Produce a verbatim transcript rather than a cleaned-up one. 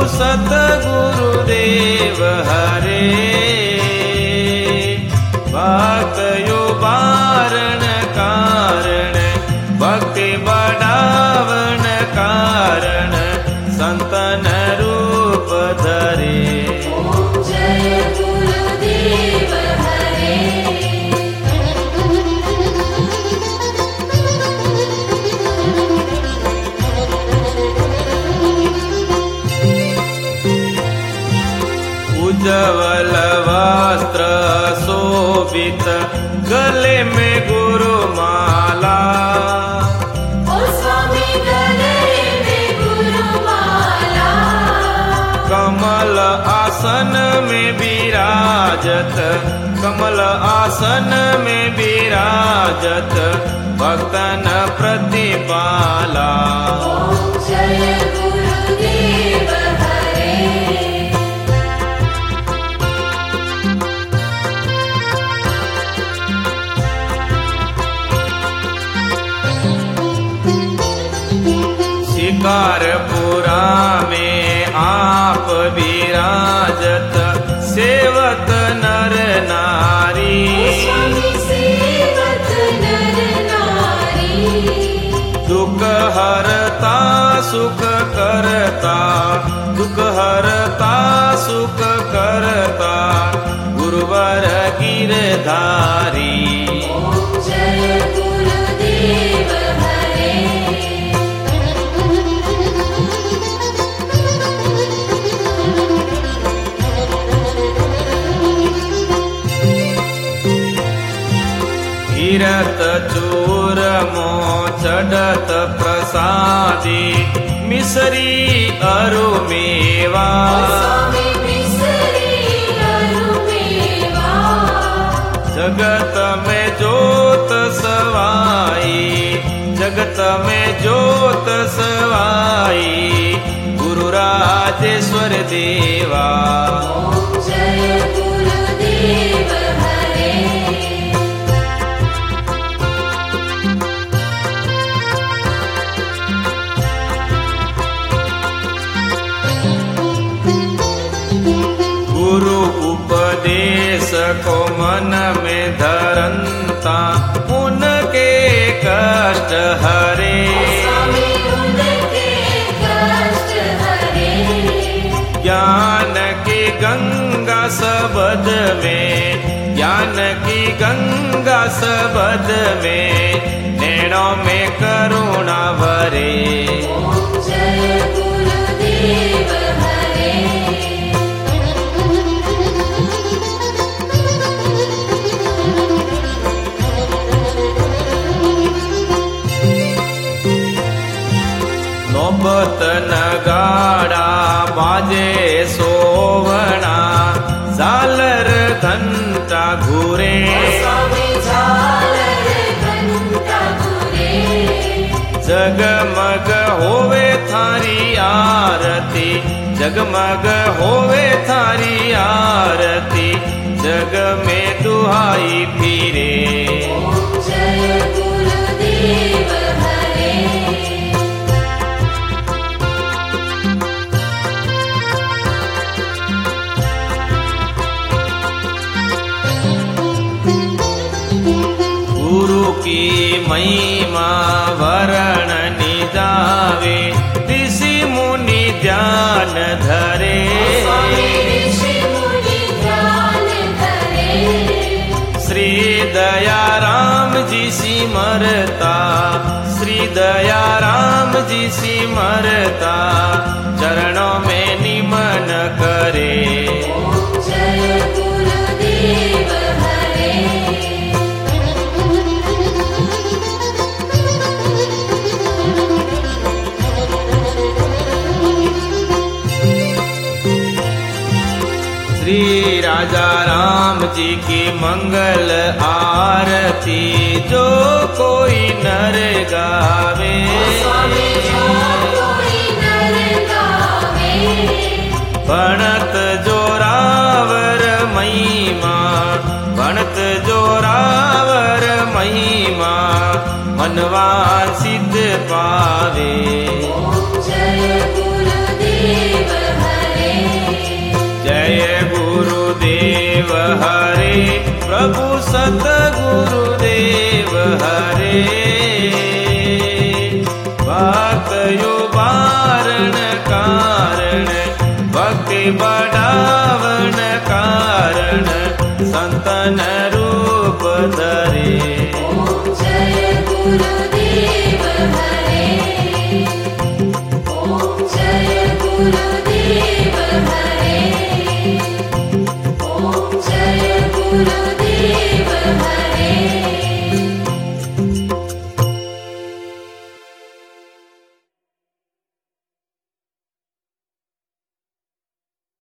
सतगुरुदेव हरे। भक्त यो बारण कारण भक्ति बढ़ावन कारण संतन रूप धरे। जय गुरुदेव हरे। उज्ज्वल वस्त्र शोभित गले में गुरुमाला। ओ स्वामी गले में गुरुमाला। कमल आसन में विराजत कमल आसन में विराजत भक्तन प्रतिपाला। जय गुरुदेव हरे। शिकारपुरा में आप विराजत सेवत नर नारी। सेवत नर नारी। दुख हरता सुख करता दुख हरता सुख करता गुरुवर गिरधारी। जय गुरुदेव हरे। गिरत चूरमो चढ़त प्रसादी मिसरी अरु मेवा। जगत में जोत सवाई जगत में जोत सवाई गुरु राजेश्वर देवा। जय गुरुदेव हरे। गुरु उपदेश को मन में धरंता उनके कष्ट हरे। ज्ञान की गंगा सबद में ज्ञान की गंगा सबद में नैनों में करुणा भरे। जय गुरुदेव हरे। नौबत नगाड़ा बाजे सोवना झालर घंटा घूरे। जगमग होवे थारी आरती जगमग होवे थारी आरती जग में दुहाई फिरे। जय गुरुदेव हरे। गुरु की महिमा वरण निजावे ऋषि मुनि ध्यान धरे। श्री दया राम जी सिमरता श्री दया राम जी सिमरता चरणों में निमन करे। जय गुरुदेव हरे। श्री राजा राम जी की मंगल आरती जो कोई नर गावे। भणत जोरावर महिमा भणत जोरावर महिमा मनवा सिद्ध पावे। जय गुरुदेव हरे। सतगुरुदेव हरे। भक्त यो बारण कारण भक्ति बढ़ावन कारण संतन रूप धरे। ओम जय गुरुदेव हरे। ओम जय गुरुदेव हरे। ओम जय गुरुदेव